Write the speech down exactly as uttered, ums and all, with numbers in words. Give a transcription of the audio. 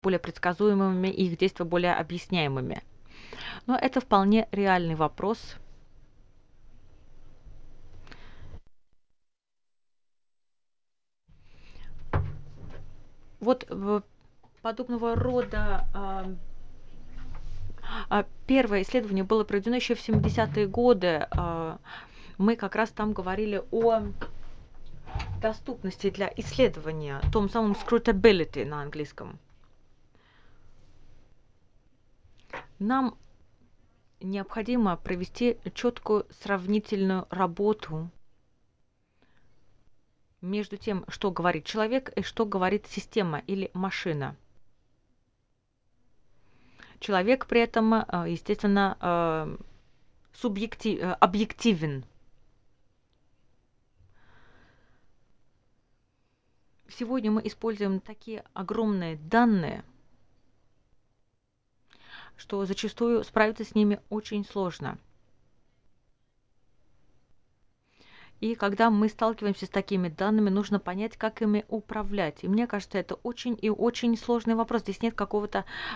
более предсказуемыми, и их действия более объясняемыми. Но это вполне реальный вопрос. Вот в подобного рода а, а, первое исследование было проведено еще в семидесятые годы. А, мы как раз там говорили о доступности для исследования, том самом scrutability на английском. Нам необходимо провести четкую сравнительную работу между тем, что говорит человек и что говорит система или машина. Человек при этом, э, естественно, э, субъектив, э, объективен. Сегодня мы используем такие огромные данные, что зачастую справиться с ними очень сложно. И когда мы сталкиваемся с такими данными, нужно понять, как ими управлять. И мне кажется, это очень и очень сложный вопрос. Здесь нет какого-то